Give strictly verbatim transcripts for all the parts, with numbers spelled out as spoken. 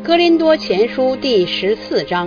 哥林多前书第十四章，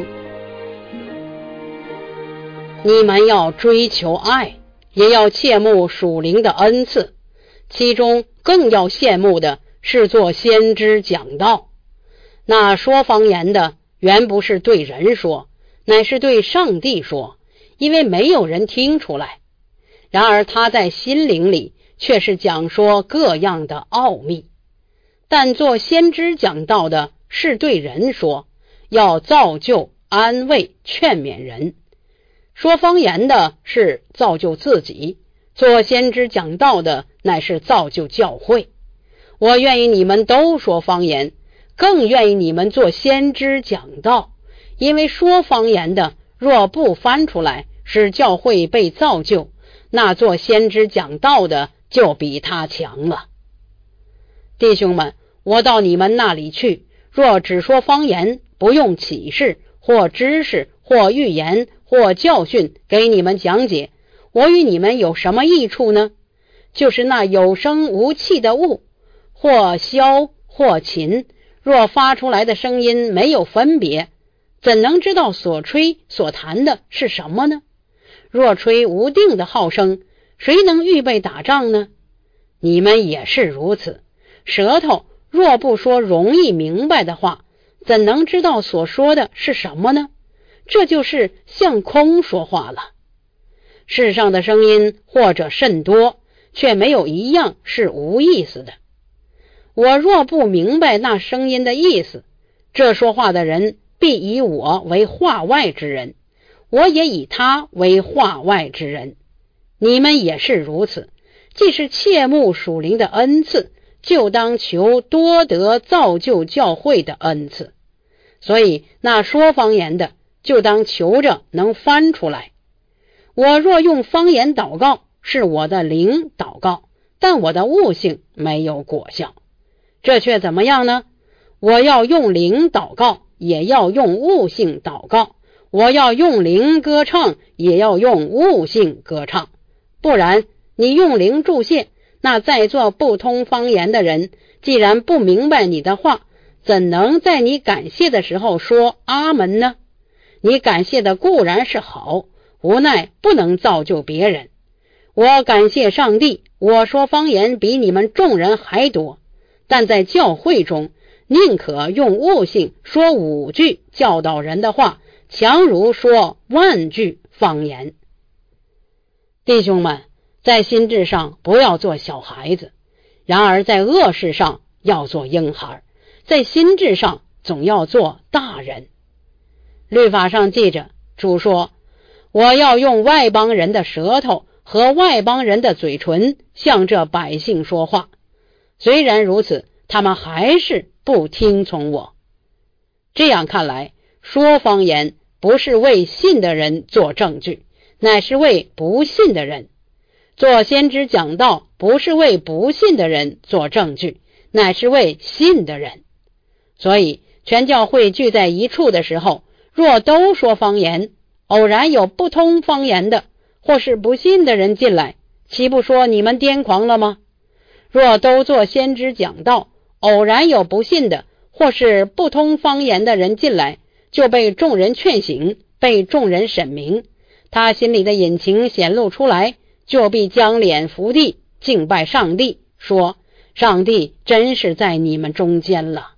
你们要追求爱，也要切慕属灵的恩赐，其中更要羡慕的是做先知讲道。那说方言的原不是对人说，乃是对上帝说，因为没有人听出来。然而他在心灵里却是讲说各样的奥秘。但做先知讲道的是对人说，要造就、安慰、劝勉人。说方言的是造就自己，做先知讲道的乃是造就教会。我愿意你们都说方言，更愿意你们做先知讲道，因为说方言的若不翻出来使教会被造就，那做先知讲道的就比他强了。弟兄们，我到你们那里去，若只说方言，不用启示或知识或预言或教训给你们讲解，我与你们有什么益处呢？就是那有声无气的物，或箫或琴，若发出来的声音没有分别，怎能知道所吹所弹的是什么呢？若吹无定的号声，谁能预备打仗呢？你们也是如此。舌头若不说容易明白的话，怎能知道所说的是什么呢？这就是向空说话了。世上的声音或者甚多，却没有一样是无意思的。我若不明白那声音的意思，这说话的人必以我为话外之人，我也以他为话外之人。你们也是如此，既是切慕属灵的恩赐，就当求多得造就教会的恩赐。所以那说方言的就当求着能翻出来。我若用方言祷告，是我的灵祷告，但我的悟性没有果效。这却怎么样呢？我要用灵祷告，也要用悟性祷告；我要用灵歌唱，也要用悟性歌唱。不然你用灵助谢，那在座不通方言的人，既然不明白你的话，怎能在你感谢的时候说阿门呢？你感谢的固然是好，无奈不能造就别人。我感谢上帝，我说方言比你们众人还多，但在教会中，宁可用悟性说五句教导人的话，强如说万句方言。弟兄们，在心智上不要做小孩子，然而在恶事上要做婴孩，在心智上总要做大人。律法上记着，主说，我要用外邦人的舌头和外邦人的嘴唇向这百姓说话。虽然如此，他们还是不听从我。这样看来，说方言不是为信的人做证据，乃是为不信的人。做先知讲道不是为不信的人做证据，乃是为信的人。所以全教会聚在一处的时候，若都说方言，偶然有不通方言的或是不信的人进来，岂不说你们癫狂了吗？若都做先知讲道，偶然有不信的或是不通方言的人进来，就被众人劝醒，被众人审明，他心里的隐情显露出来，就必将脸伏地敬拜上帝，说上帝真是在你们中间了。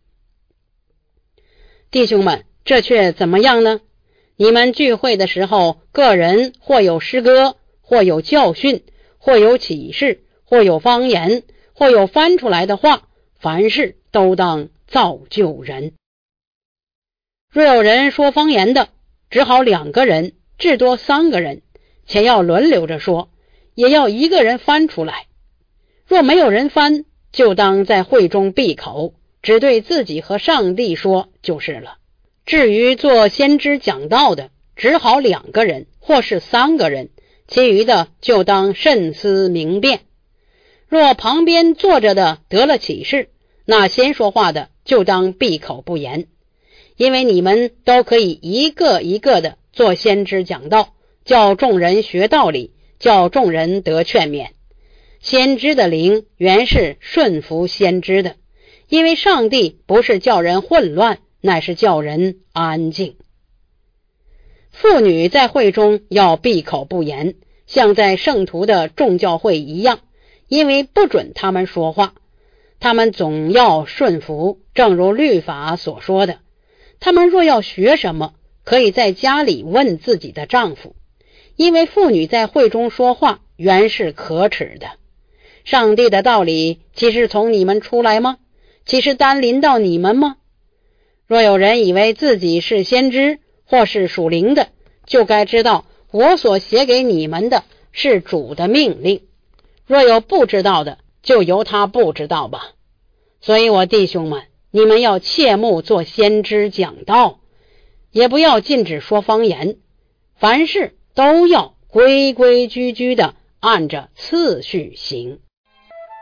弟兄们，这却怎么样呢？你们聚会的时候，个人或有诗歌，或有教训，或有启示，或有方言，或有翻出来的话，凡事都当造就人。若有人说方言的，只好两个人，至多三个人，且要轮流着说，也要一个人翻出来。若没有人翻，就当在会中闭口，只对自己和上帝说就是了。至于做先知讲道的，只好两个人或是三个人，其余的就当慎思明辨。若旁边坐着的得了启示，那先说话的就当闭口不言，因为你们都可以一个一个的做先知讲道，叫众人学道理，叫众人得劝勉。先知的灵原是顺服先知的， 因为上帝不是叫人混乱，乃是叫人安静。妇女在会中要闭口不言，像在圣徒的众教会一样，因为不准他们说话，他们总要顺服，正如律法所说的。他们若要学什么，可以在家里问自己的丈夫，因为妇女在会中说话原是可耻的。上帝的道理岂是从你们出来吗？岂是单临到你们吗？若有人以为自己是先知或是属灵的，就该知道我所写给你们的是主的命令。若有不知道的，就由他不知道吧。所以我弟兄们，你们要切莫做先知讲道，也不要禁止说方言，凡事都要规规矩矩的按着次序行。